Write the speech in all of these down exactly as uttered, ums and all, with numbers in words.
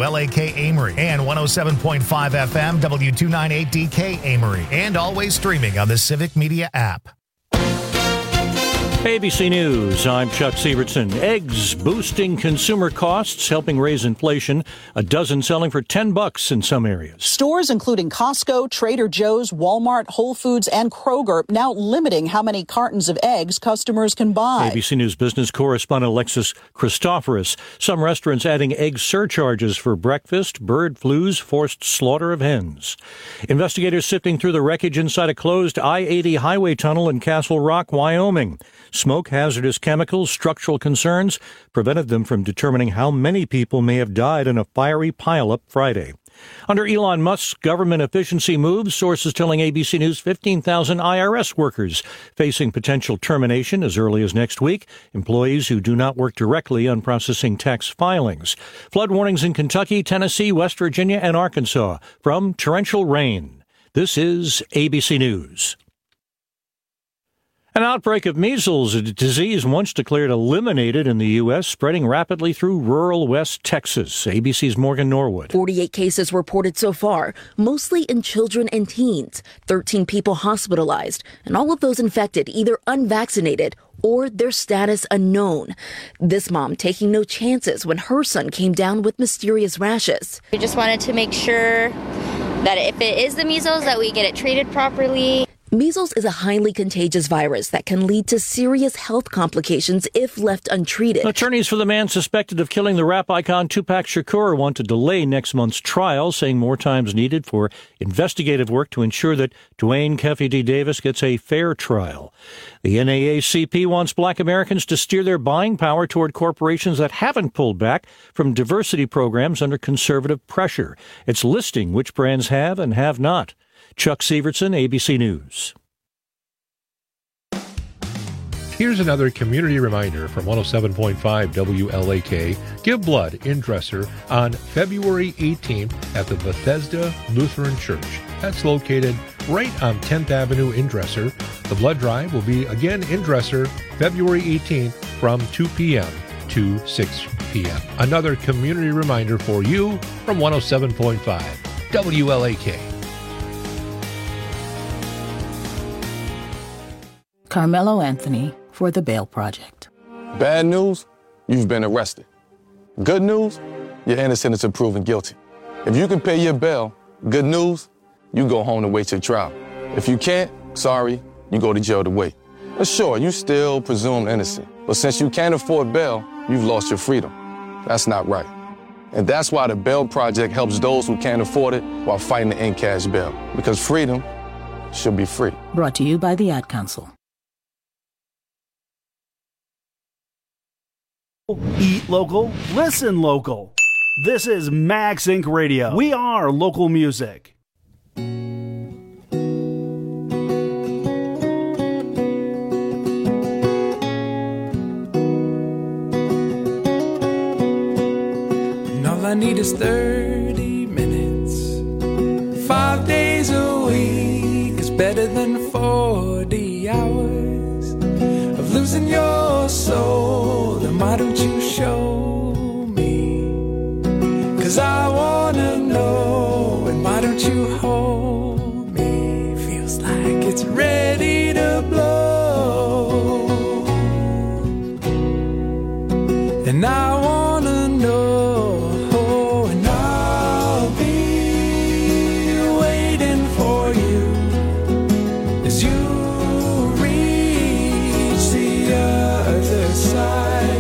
L A K Amory, and one oh seven point five F M, W two ninety-eight D K Amory, and always streaming on the Civic Media app. A B C News, I'm Chuck Sievertson. Eggs boosting consumer costs, helping raise inflation. A dozen selling for ten bucks in some areas. Stores including Costco, Trader Joe's, Walmart, Whole Foods, and Kroger now limiting how many cartons of eggs customers can buy. A B C News business correspondent Alexis Christoforous. Some restaurants adding egg surcharges for breakfast, bird flu's forced slaughter of hens. Investigators sifting through the wreckage inside a closed I eighty highway tunnel in Castle Rock, Wyoming. Smoke, hazardous chemicals, structural concerns prevented them from determining how many people may have died in a fiery pileup Friday. Under Elon Musk's government efficiency moves, sources telling A B C News fifteen thousand I R S workers facing potential termination as early as next week, employees who do not work directly on processing tax filings. Flood warnings in Kentucky, Tennessee, West Virginia, and Arkansas from torrential rain. This is A B C News. An outbreak of measles, a disease once declared eliminated in the U S, spreading rapidly through rural West Texas. A B C's Morgan Norwood. forty-eight cases reported so far, mostly in children and teens. thirteen people hospitalized, and all of those infected either unvaccinated or their status unknown. This mom taking no chances when her son came down with mysterious rashes. We just wanted to make sure that if it is the measles, that we get it treated properly. Measles is a highly contagious virus that can lead to serious health complications if left untreated. Attorneys for the man suspected of killing the rap icon Tupac Shakur want to delay next month's trial, saying more time is needed for investigative work to ensure that Dwayne Keffe D. Davis gets a fair trial. The N double A C P wants black Americans to steer their buying power toward corporations that haven't pulled back from diversity programs under conservative pressure. It's listing which brands have and have not. Chuck Sievertson, A B C News. Here's another community reminder from one oh seven point five W L A K. Give blood in Dresser on February eighteenth at the Bethesda Lutheran Church. That's located right on tenth Avenue in Dresser. The blood drive will be again in Dresser February eighteenth from two p.m. to six p.m. Another community reminder for you from one oh seven point five W L A K. Carmelo Anthony for the Bail Project. Bad news, you've been arrested. Good news, you're innocent until proven guilty. If you can pay your bail, good news, you go home to wait your trial. If you can't, sorry, you go to jail to wait. But sure, you still presumed innocent. But since you can't afford bail, you've lost your freedom. That's not right. And that's why the Bail Project helps those who can't afford it while fighting to end cash bail. Because freedom should be free. Brought to you by the Ad Council. Eat local, listen local. This is Max Incorporated. Radio. We are local music. And all I need is thirty minutes. Five days a week is better than forty hours of losing your soul. Then why don't you show me? 'Cause I wanna know. And why don't you hold me? Feels like it's ready to blow. And I wanna know. And I'll be waiting for you as you reach the other side.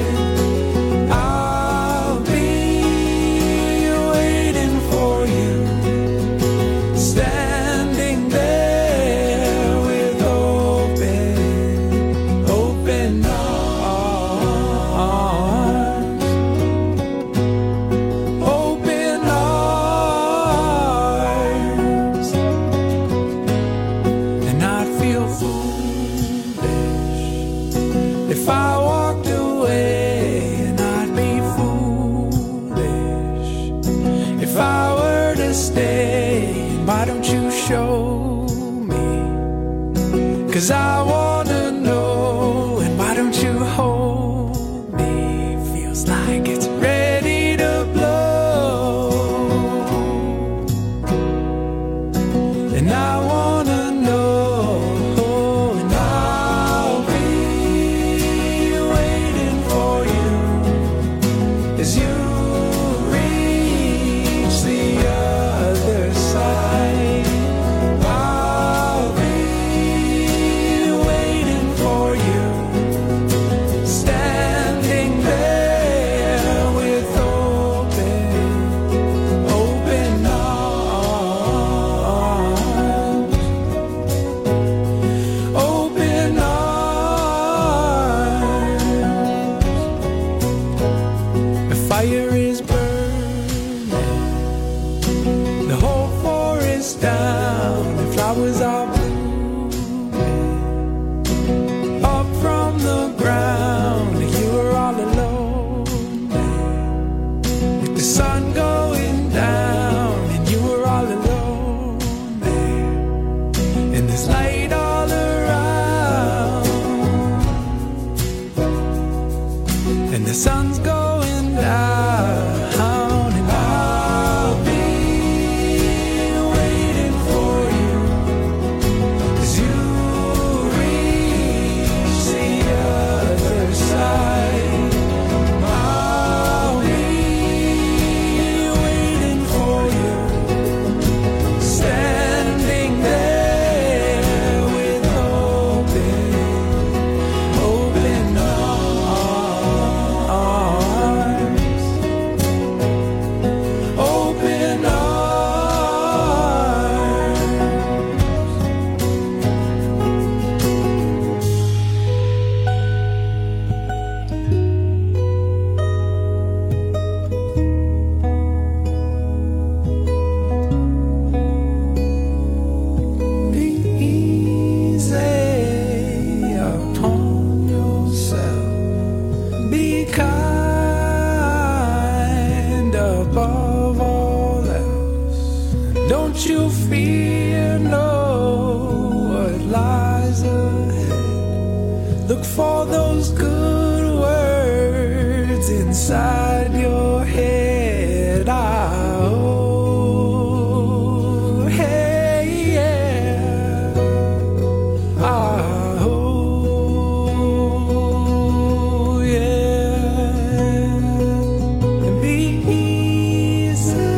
I'll be waiting for you, standing there with open, open arms, open arms. And I'd feel foolish if I walked away, and I'd be foolish if I were to stay. Why don't you show me? 'Cause I wanna know. And why don't you hold me? Feels like it's ready to blow. us down and flowers are blooming. Up from the ground, you were all alone there. With the sun going down and you were all alone there. And there's light all around. And the sun's going down. For those good words inside your head. Oh, hey, yeah. Oh, yeah. And be easy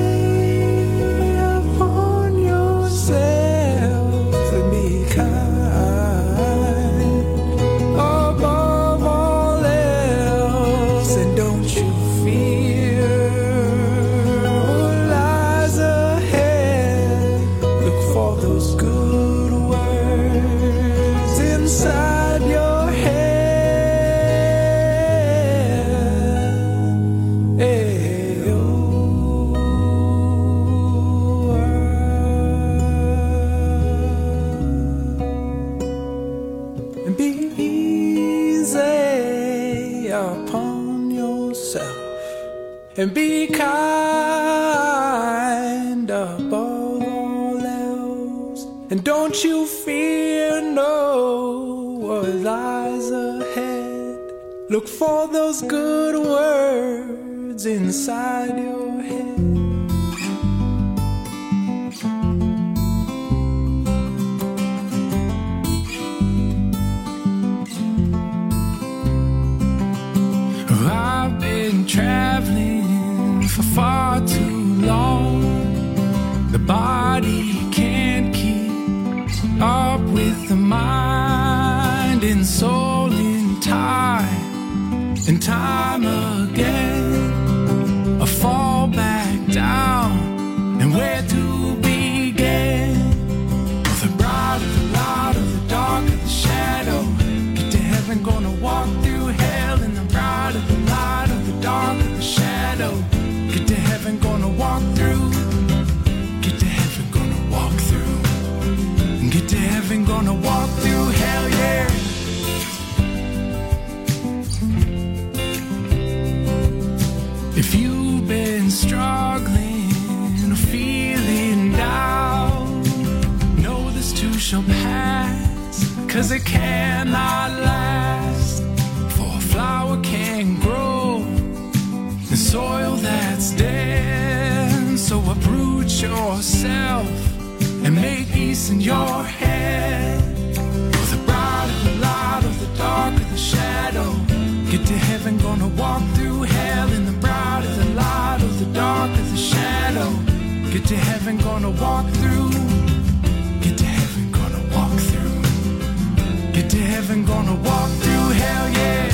upon yourself and be kind. And be kind above all else. And don't you fear no what lies ahead. Look for those good words inside your head. I've been traveling for far too long. The body can't keep up with the mind and soul in time and time again. I fall back down, and where to begin? With the bright of the light of the dark of the shadow. Get to heaven, gonna walk through hell in the bright of the light of the dark of the shadow. Get to heaven, gonna walk through. Get to heaven, gonna walk through. Get to heaven, gonna walk through hell, yeah. If you've been struggling or feeling down, know this too shall pass, 'cause it cannot last. For a flower can't grow in soil that's dead. So uproot yourself and make peace in your head. For the bright of the light of the dark of the shadow. Get to heaven, gonna walk through hell in the bright of the light of the dark of the shadow. Get to heaven, gonna walk through. Get to heaven, gonna walk through. Get to heaven, gonna walk through hell, yeah.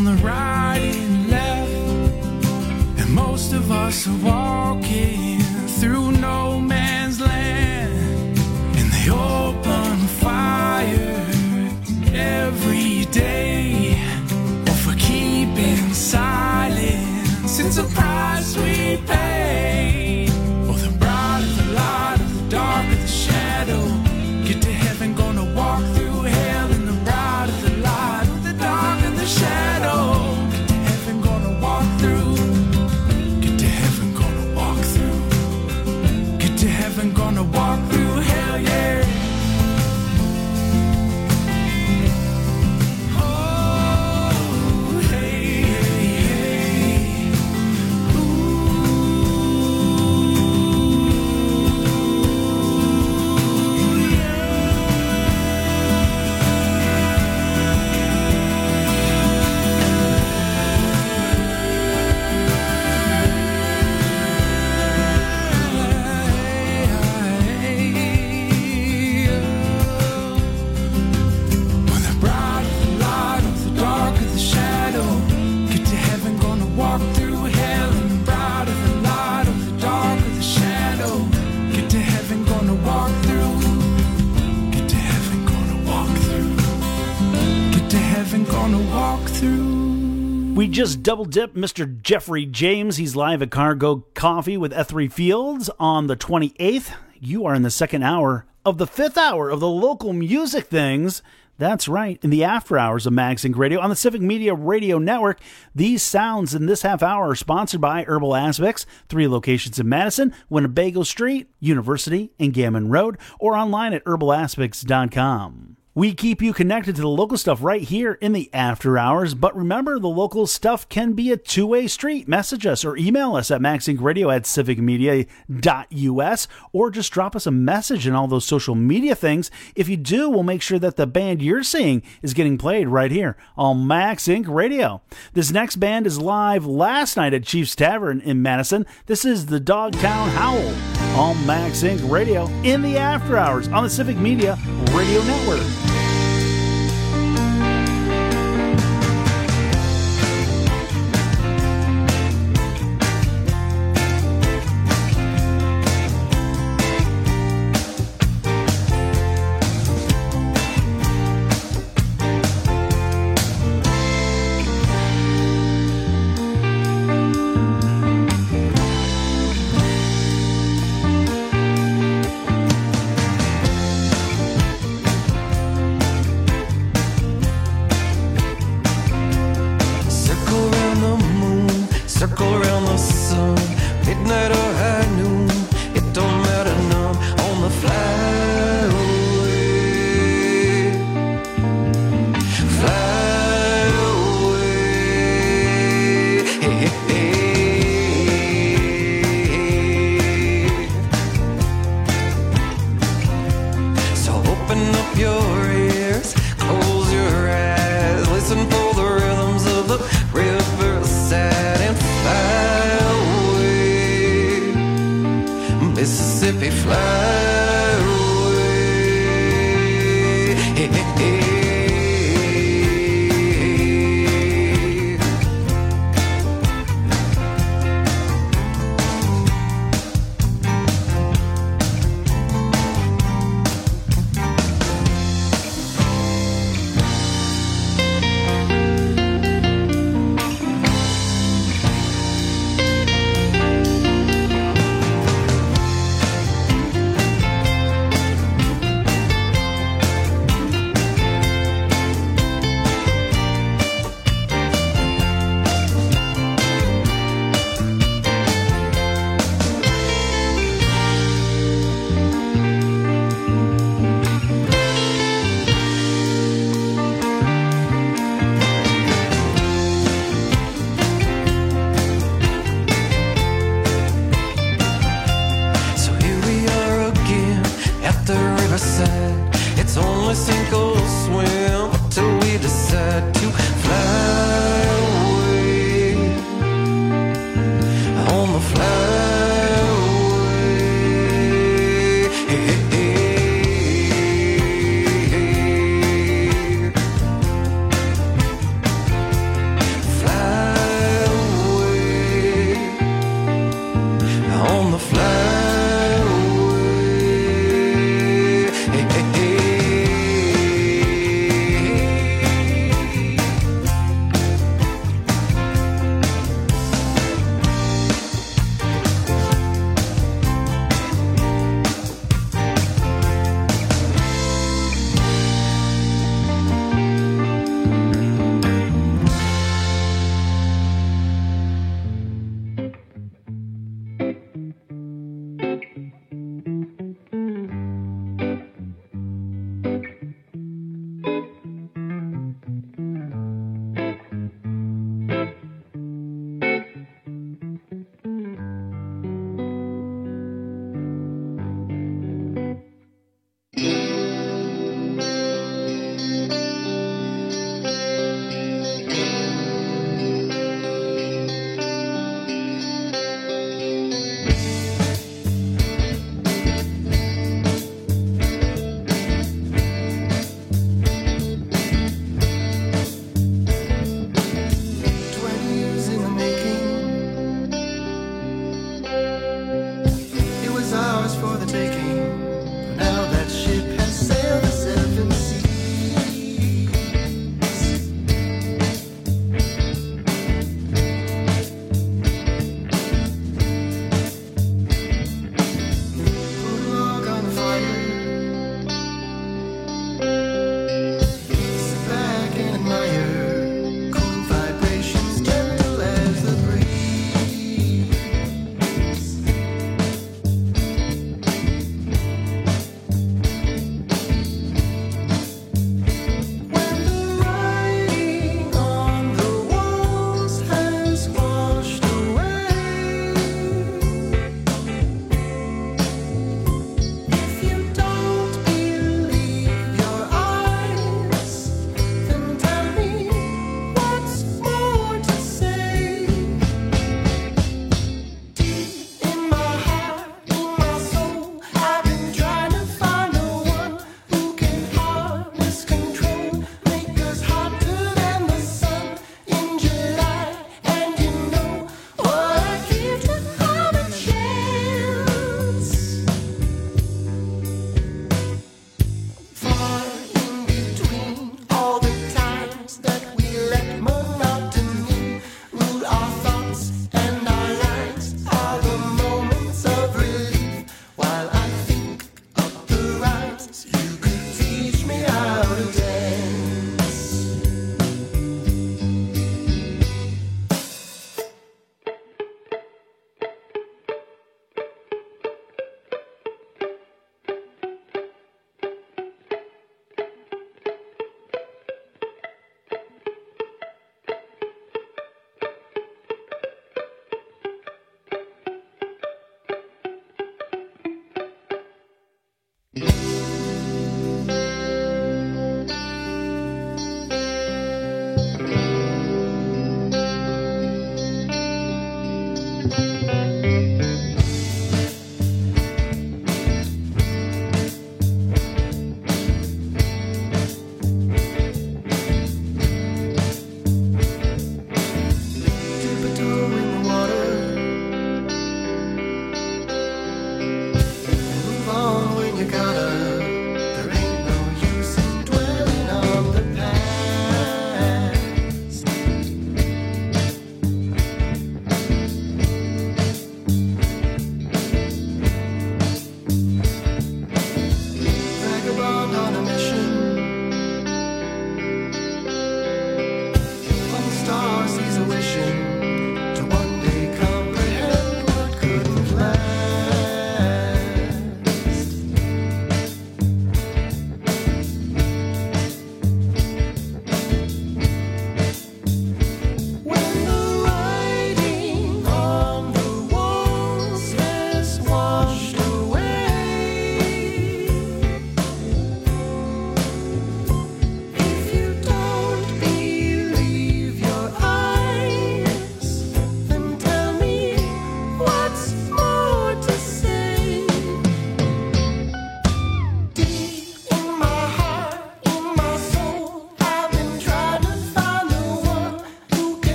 on the right and left, and most of us are walking through no man's land, and they open fire every day, or for keeping silence. It's a price we pay. Oh, the bright of the light, of the dark of the shadow. Get to heaven, gonna walk through hell in the bright of the light, of the dark of the shadow. Get to heaven, gonna walk through. Get to heaven, gonna walk through. Get to heaven, gonna walk through hell, yeah. We just double dipped Mister Jeffrey James. He's live at Cargo Coffee with Ethery Fields on the twenty-eighth. You are in the second hour of the fifth hour of the local music things. That's right, in the after hours of MagSync Radio on the Civic Media Radio Network. These sounds in this half hour are sponsored by Herbal Aspects, three locations in Madison, Winnebago Street, University, and Gammon Road, or online at herbal aspects dot com. We keep you connected to the local stuff right here in the after hours, but remember, the local stuff can be a two-way street. Message us or email us at maxinkradio at civic media dot u s, or just drop us a message in all those social media things. If you do, we'll make sure that the band you're seeing is getting played right here on MagSync Radio. This next band is live last night at Chief's Tavern in Madison. This is the Dogtown Howl on MagSync Radio in the after hours on the Civic Media Radio Network. Riverside and fly away.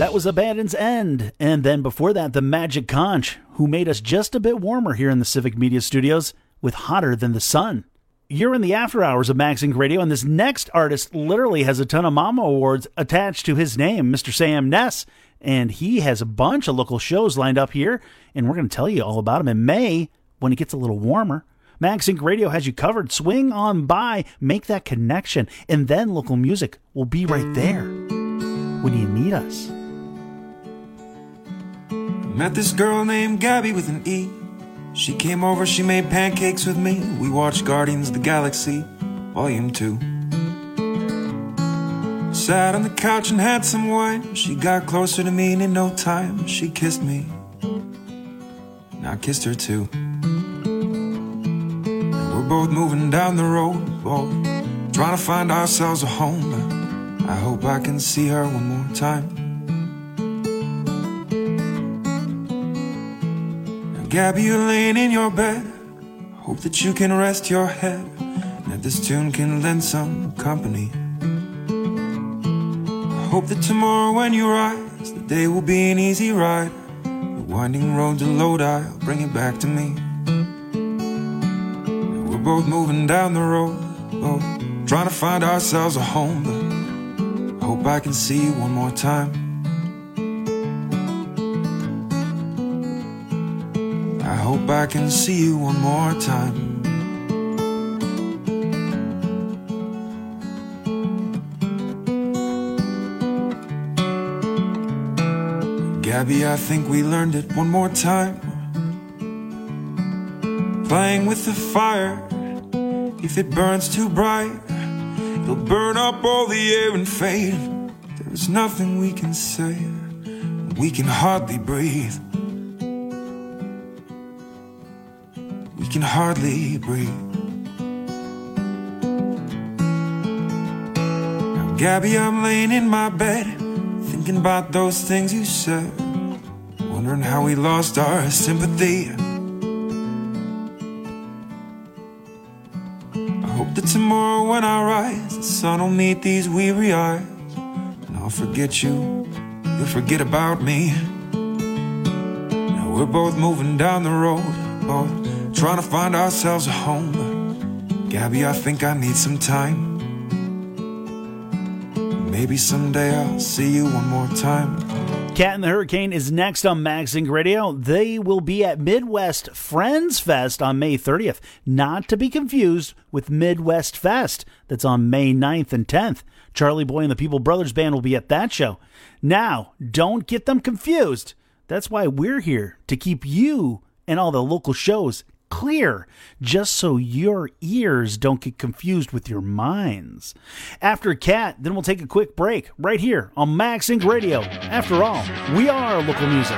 That was Abandon's End. And then before that, the Magic Conch, who made us just a bit warmer here in the Civic Media Studios with Hotter Than the Sun. You're in the after hours of MagZine Radio, and this next artist literally has a ton of Mama Awards attached to his name, Mister Sam Ness. And he has a bunch of local shows lined up here, and we're going to tell you all about them in May when it gets a little warmer. MagZine Radio has you covered. Swing on by, make that connection, and then local music will be right there when you need us. Met this girl named Gabby with an E. She came over, she made pancakes with me. We watched Guardians of the Galaxy, Volume two. Sat on the couch and had some wine. She got closer to me and in no time she kissed me. And I kissed her too. And we're both moving down the road, both trying to find ourselves a home. But I hope I can see her one more time. Now, Gabby, you're laying in your bed. Hope that you can rest your head and that this tune can lend some company. Hope that tomorrow when you rise, the day will be an easy ride. The winding road to Lodi, I'll bring it back to me. And we're both moving down the road, both trying to find ourselves a home. But I hope I can see you one more time. I hope I can see you one more time. Gabby, I think we learned it one more time. Playing with the fire, if it burns too bright, it'll burn up all the air and fade. There's nothing we can say, we can hardly breathe. We can hardly breathe. Now, Gabby, I'm laying in my bed, thinking about those things you said, wondering how we lost our sympathy. I hope that tomorrow when I rise, the sun will meet these weary eyes, and I'll forget you, you'll forget about me. Now we're both moving down the road, both trying to find ourselves a home. But Gabby, I think I need some time. Maybe someday I'll see you one more time. Cat and the Hurricane is next on MagZine Radio. They will be at Midwest Friends Fest on May thirtieth, not to be confused with Midwest Fest that's on May ninth and tenth. Charlie Boy and the People Brothers Band will be at that show. Now, don't get them confused. That's why we're here, to keep you and all the local shows clear, just so your ears don't get confused with your minds. After Cat, then we'll take a quick break right here on MagZine Radio. After all, we are local music.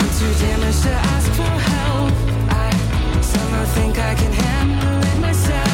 To ask for help, I somehow think I can handle it myself.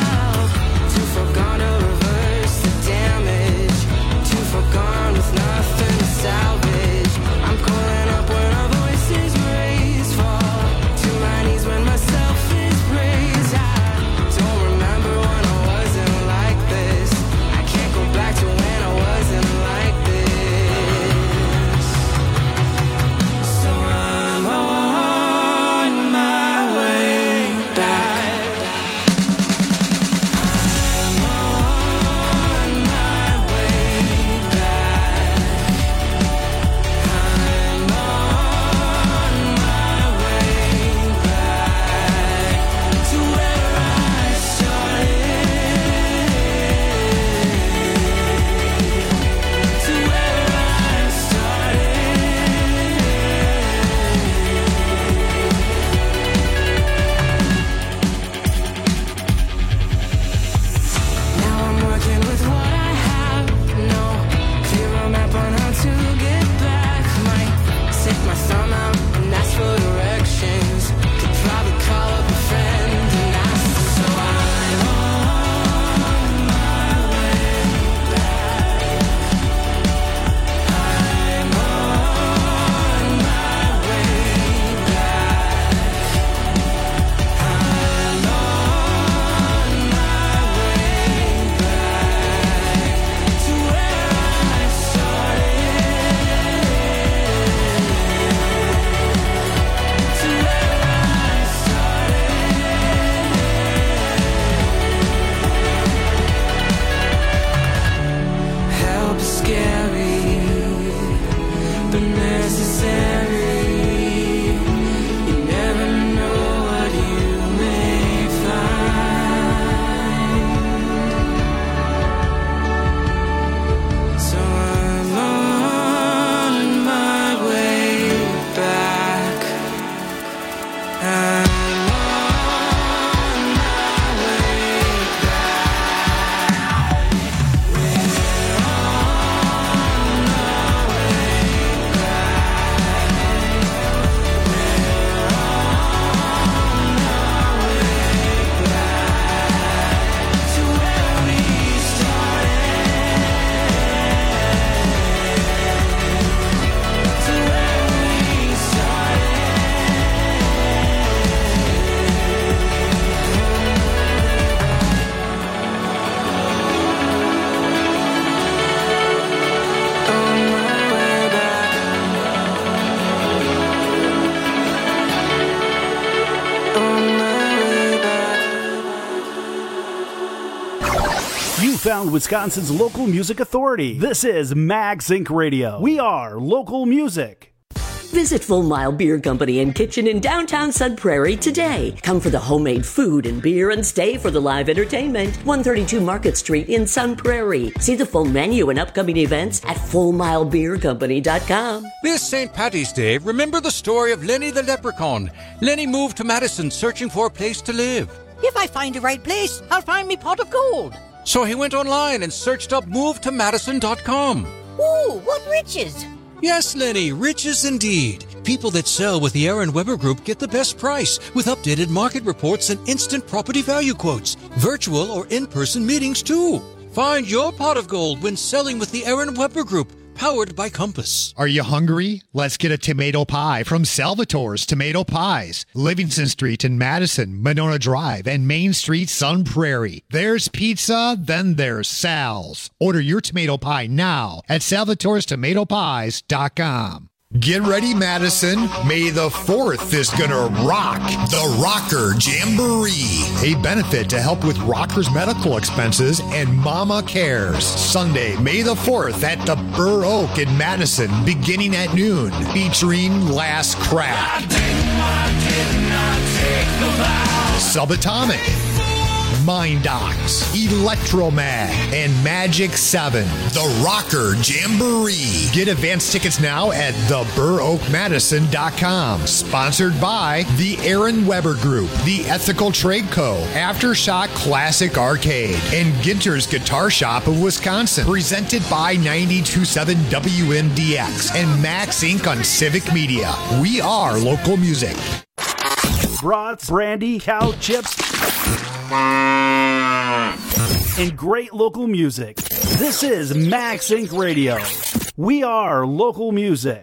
found Wisconsin's local music authority. This is MagSync Radio. We are local music. Visit Full Mile Beer Company and Kitchen in downtown Sun Prairie today. Come for the homemade food and beer and stay for the live entertainment. one thirty-two Market Street in Sun Prairie. See the full menu and upcoming events at full mile beer company dot com. This Saint Patty's Day, remember the story of Lenny the Leprechaun. Lenny moved to Madison searching for a place to live. If I find the right place, I'll find me pot of gold. So he went online and searched up move to madison dot com. Ooh, what riches! Yes, Lenny, riches indeed. People that sell with the Aaron Weber Group get the best price with updated market reports and instant property value quotes. Virtual or in-person meetings, too. Find your pot of gold when selling with the Aaron Weber Group, powered by Compass. Are you hungry? Let's get a tomato pie from Salvatore's Tomato Pies. Livingston Street in Madison, Monona Drive, and Main Street, Sun Prairie. There's pizza, then there's Sal's. Order your tomato pie now at salvatores tomato pies dot com. Get ready, Madison. May the fourth is gonna rock the Rocker Jamboree, a benefit to help with rockers' medical expenses and Mama Cares. Sunday, May the fourth at the Burr Oak in Madison, beginning at noon, featuring Last Crack, Subatomic, Mind Docs, Electromag, and Magic seven. The Rocker Jamboree. Get advance tickets now at the burr oak madison dot com. Sponsored by the Aaron Weber Group, the Ethical Trade Co., Aftershock Classic Arcade, and Ginter's Guitar Shop of Wisconsin. Presented by ninety-two point seven W N D X and Max Incorporated on Civic Media. We are local music. Brats, brandy, cow chips, and great local music. This is MagSync Radio. We are local music.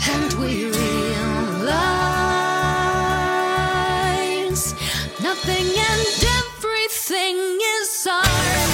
and we realize nothing and everything is ours.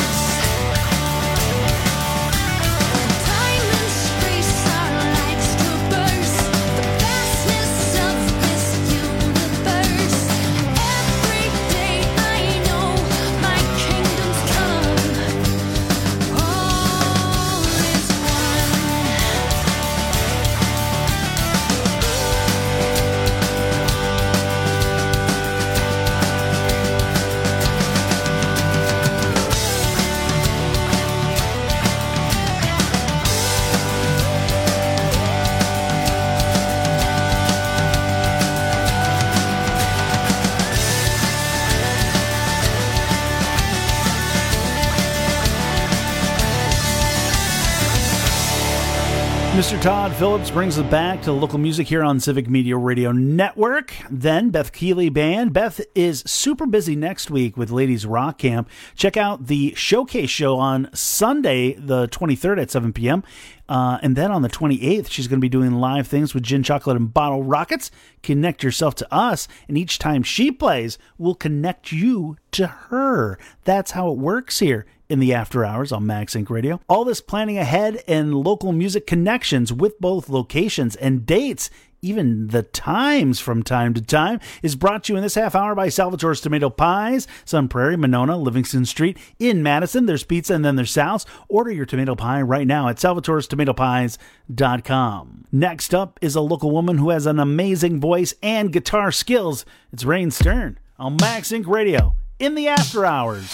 Mister Todd Phillips brings us back to local music here on Civic Media Radio Network. Then Beth Keeley Band. Beth is super busy next week with Ladies Rock Camp. Check out the showcase show on Sunday, the twenty-third at seven p.m. Uh, and then on the twenty-eighth, she's going to be doing live things with Gin Chocolate and Bottle Rockets. Connect yourself to us, and each time she plays, we'll connect you to her. That's how it works here in the after hours on MagSync Radio. All this planning ahead and local music connections with both locations and dates, even the times from time to time, is brought to you in this half hour by Salvatore's Tomato Pies, Sun Prairie, Monona, Livingston Street in Madison. There's pizza and then there's Sal's. Order your tomato pie right now at salvatores tomato pies dot com. Next up is a local woman who has an amazing voice and guitar skills. It's Rain Stern on MagSync Radio in the after hours.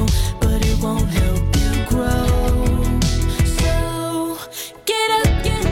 Get up, get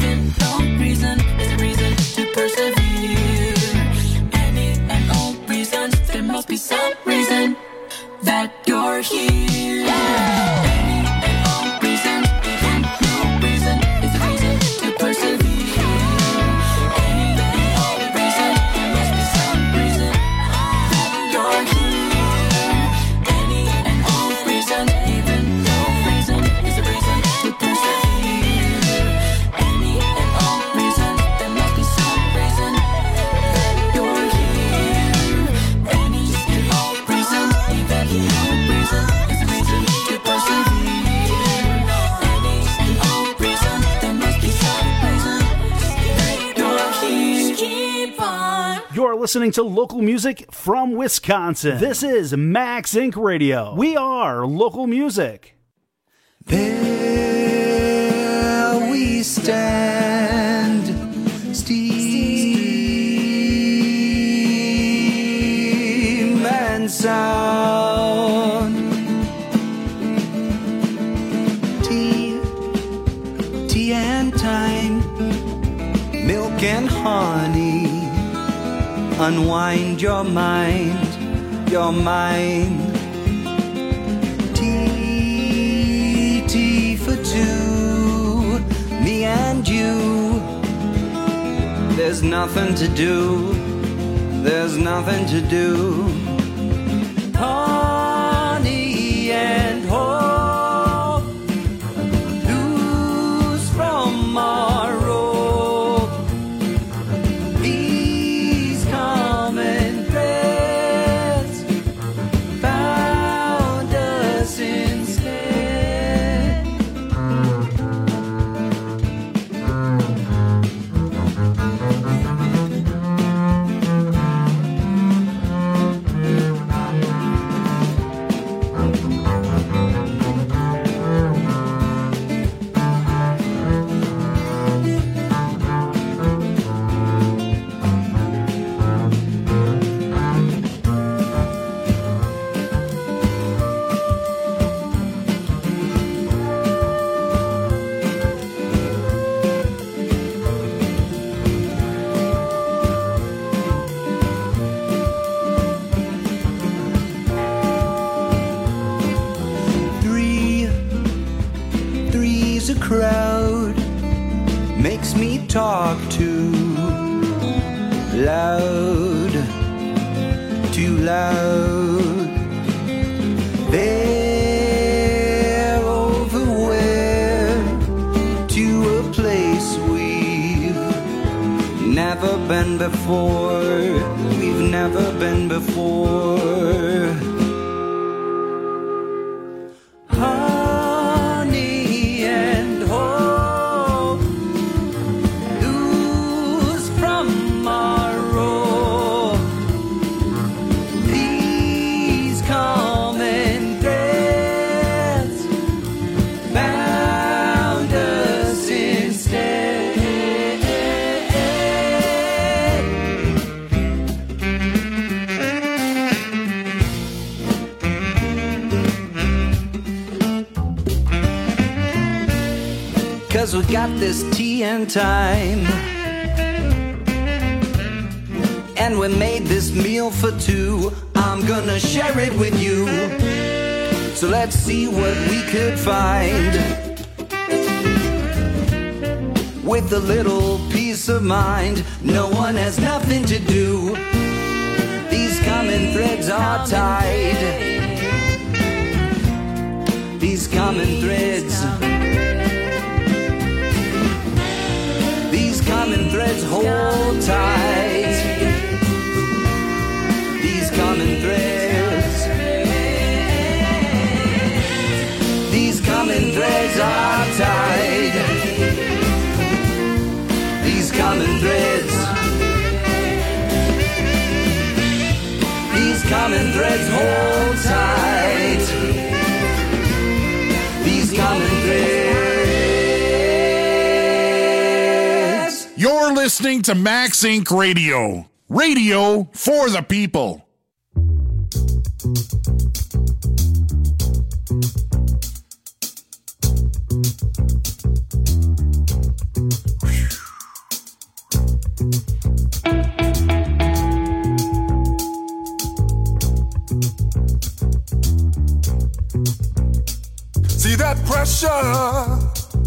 even no reason is a reason to persevere. Any and all reasons, there must be some reason that you're here. Any and all reasons, even no reason is a reason to persevere. Any and all reasons, there must be some reason that you're here. Any and all reasons, even no reason is a reason to persevere. Any and all reasons, there must be some reason that you're here. Any and all reasons, even no reason is a reason to persevere. Any and all reasons, there must be some reason that you're here. Keep on. You're listening to local music from Wisconsin. This is Max Incorporated. Radio. We are local music. There we stand, steam and sound. Tea, tea and time, milk and honey. Unwind your mind, your mind. Tea, tea for two, me and you. There's nothing to do, there's nothing to do. Honey and hope, loose from our rope. These common threads bound us instead. Three, three's a crowd, makes me talk too loud, too loud. They're over where, to a place we've never been before, we've never been before. Honey and hope, loose from our rope. These common threads bound us instead. Cause we got this tea and time, and we made this meal for two. I'm gonna share it with you, so let's see what we could find. With a little peace of mind, no one has nothing to do. These common threads are tied, these common threads. These common threads hold tight. These common threads. These common threads are tied. These common threads. These common threads hold tight. These common threads. You're listening to Max Incorporated. Radio. Radio for the people. pressure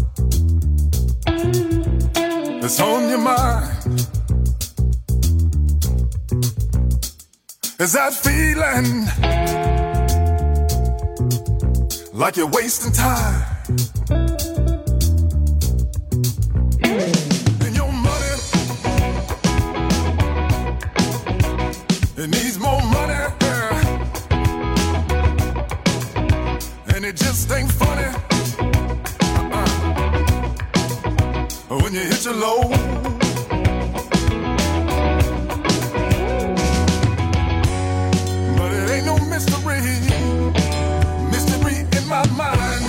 that's on your mind? Is that feeling like you're wasting time? And your money, it needs more money, and it just ain't funny uh-uh. when you hit your low. But it ain't no mystery, mystery in my mind.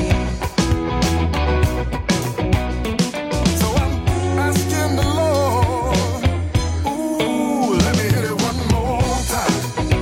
So I'm asking the Lord, ooh, let me hit it one more time.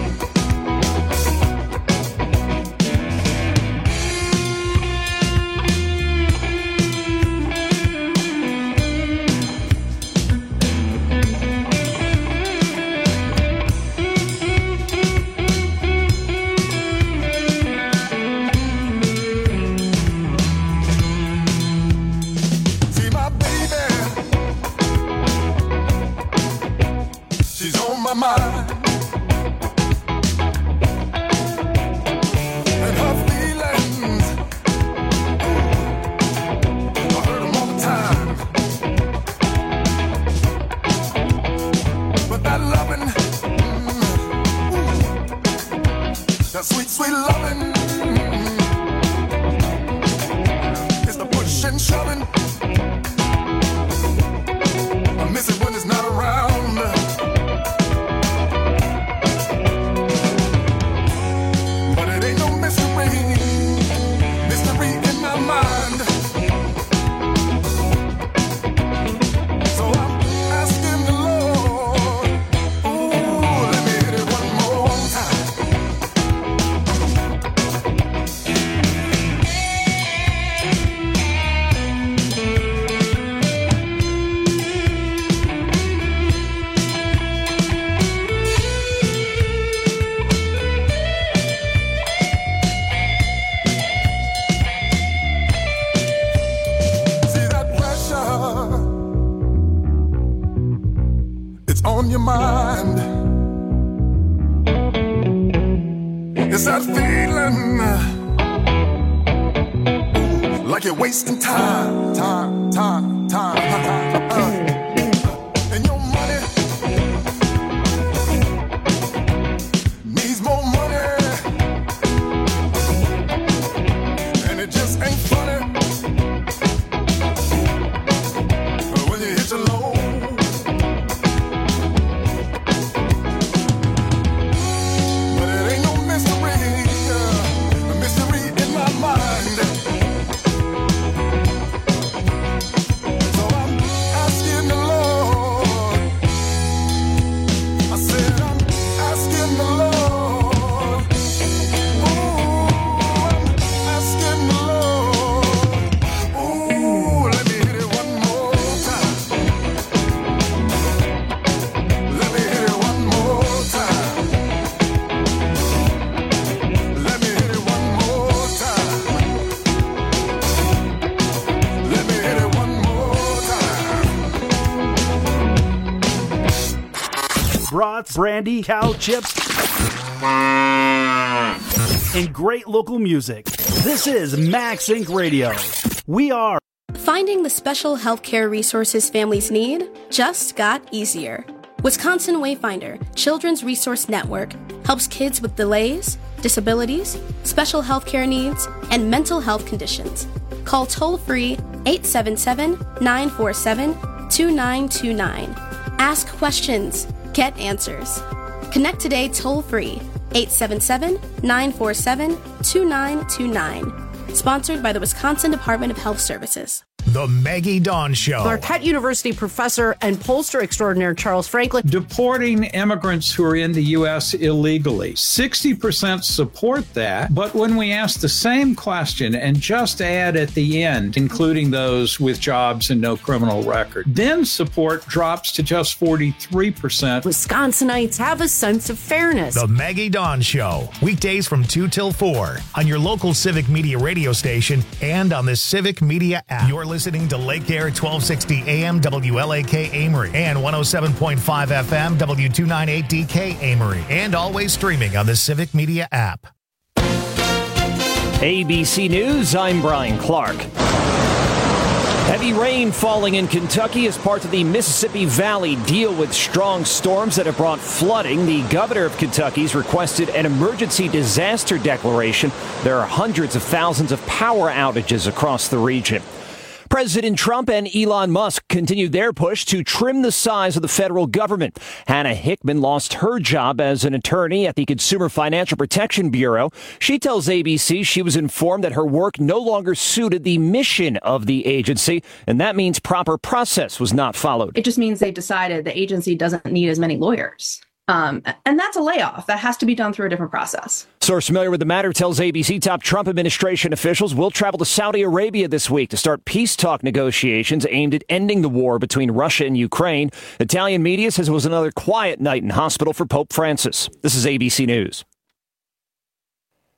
See my baby, she's on my mind, and her feelings, I heard them all the time. But that loving, mm, ooh, that sweet, sweet loving, mm, is the push and shoving. I miss it when it's not around. But it ain't no mystery, mystery in my mind. So I'm asking the Lord, ooh, let me hit it one more time. See that pressure, it's on your mind. It's that feeling ooh, like you're wasting time, time, time, time. Uh, and your money needs more money, and it just ain't funny when you hit your low. But it ain't no mystery, uh, a mystery in my mind. So I'm asking the Lord, I said I'm asking the Lord, ooh, I'm asking the Lord, ooh, let me hit it one more time. Let me hit it one more time. Let me hit it one more time. Let me hit it one more time. Brats, brandy, cow chips, and great local music. This is Max Inc Radio. We are Finding the special healthcare resources families need just got easier. Wisconsin Wayfinder Children's Resource Network helps kids with delays, disabilities, special healthcare needs, and mental health conditions. Call toll-free eight seven seven, nine four seven, two nine two nine. Ask questions. Get answers. Connect today toll-free eight seven seven, nine four seven, two nine two nine. Sponsored by the Wisconsin Department of Health Services. The Maggie Dawn Show. Marquette University professor and pollster extraordinaire Charles Franklin. Deporting immigrants who are in the U S illegally. sixty percent support that, but when we ask the same question and just add at the end, including those with jobs and no criminal record, then support drops to just forty-three percent. Wisconsinites have a sense of fairness. The Maggie Dawn Show. Weekdays from two till four on your local Civic Media radio station and on the Civic Media app. You're listening to Lake Air twelve sixty A M W L A K Amory and one oh seven point five F M W two ninety-eight D K Amory, and always streaming on the Civic Media app. A B C News, I'm Brian Clark. Heavy rain falling in Kentucky as part of the Mississippi Valley deal with strong storms that have brought flooding. The governor of Kentucky's requested an emergency disaster declaration. There are hundreds of thousands of power outages across the region. President Trump and Elon Musk continued their push to trim the size of the federal government. Hannah Hickman lost her job as an attorney at the Consumer Financial Protection Bureau. She tells A B C she was informed that her work no longer suited the mission of the agency, and that means proper process was not followed. It just means they've decided the agency doesn't need as many lawyers. Um, and that's a layoff. That has to be done through a different process. Source familiar with the matter tells A B C top Trump administration officials will travel to Saudi Arabia this week to start peace talk negotiations aimed at ending the war between Russia and Ukraine. Italian media says it was another quiet night in hospital for Pope Francis. This is A B C News.